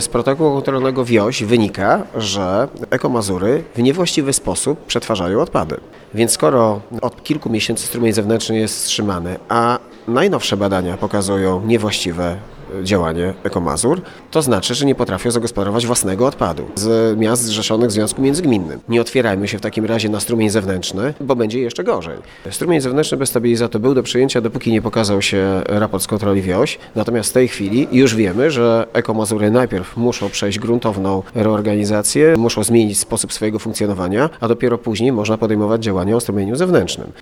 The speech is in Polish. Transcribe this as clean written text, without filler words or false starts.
Z protokołu kontrolnego WIOŚ wynika, że Eko-Mazury w niewłaściwy sposób przetwarzają odpady. Więc skoro od kilku miesięcy strumień zewnętrzny jest wstrzymany, a najnowsze badania pokazują niewłaściwe działanie Eko-Mazur, to znaczy, że nie potrafią zagospodarować własnego odpadu z miast zrzeszonych w związku międzygminnym. Nie otwierajmy się w takim razie na strumień zewnętrzny, bo będzie jeszcze gorzej. Strumień zewnętrzny bez stabilizatora był do przyjęcia, dopóki nie pokazał się raport z kontroli WIOŚ. Natomiast w tej chwili już wiemy, że Eko-Mazury najpierw muszą przejść gruntowną reorganizację, muszą zmienić sposób swojego funkcjonowania, a dopiero później można podejmować działania o strumieniu zewnętrznym.